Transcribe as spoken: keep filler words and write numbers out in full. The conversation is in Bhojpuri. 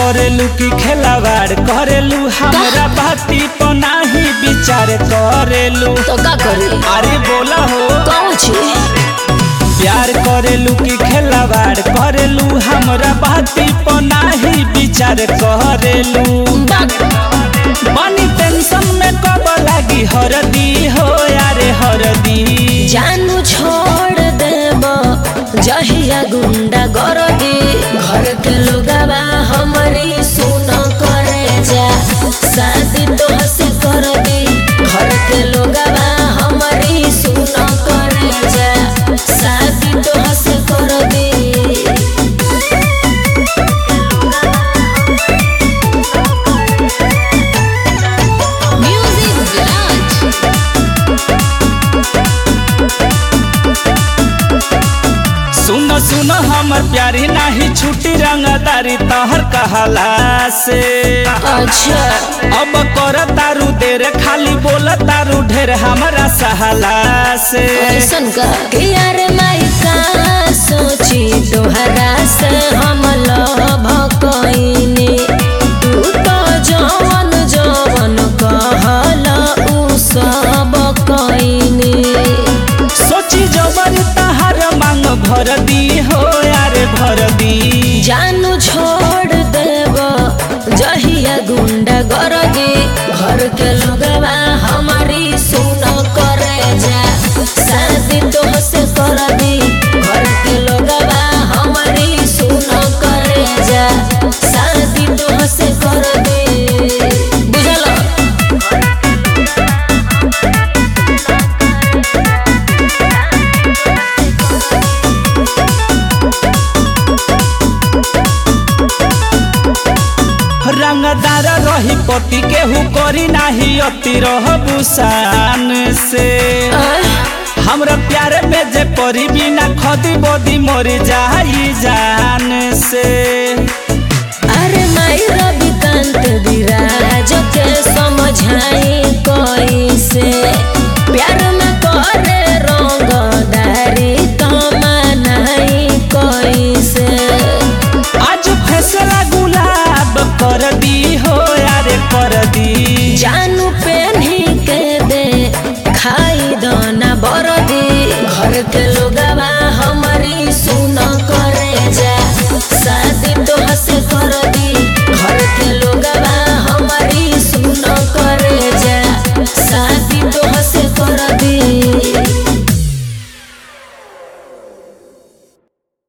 करेलू की खेलावाड़ करेलू हमरा बाती पर नाही विचार करेलू तो का करी अरे बोला हो कौन छी प्यार करेलू की खेलावाड़ करेलू हमरा बाती पर नाही विचार करेलू बनी टेंशन में कब लागी हरदी हो यारे हरदी जानू छोड़ देब जहिया गुंडा गरदी घर के लोगवा हमरी सुन करे जा शादी तो हसे कर दी घर के लोगवा हमरी सुन करे जा शादी तो हसे कर दी सुनो सुनो हमर प्यारी नाही छुट्टी रंगदारी तहर कहला से अच्छा अब कर तारू देर खाली बोल तारू ढेर हमरा सहला से ऐसन का कि यार माई का सोची तोहरा से हम लभ कइनी तू तो जवन जवन कहला उ सब कइनी सोची जबर तहर मांग भर दी हो यारे भर दी जानू छोड़ देब जहिया गुंडा गरदी घर के लोगवा हमारी सुन करे जा शादी तो से कर दी घर के लोगवा हमारी सुन करे जा शादी तो से कर दी बुझल रंगदार रही पति केहू करी नाही अति रहबू शान से हमरा प्यार में जे परी बिना खदी बदी मर जाई जान से अरे माई रवि कांत विराज के समझाई कैसे प्यार में करे रंगदारी तो मनाई कैसे आज फैसला गुलाब कर दी हो यारे कर दी जानू पेन्ही के दे खाई दाना बरदी घर के लोग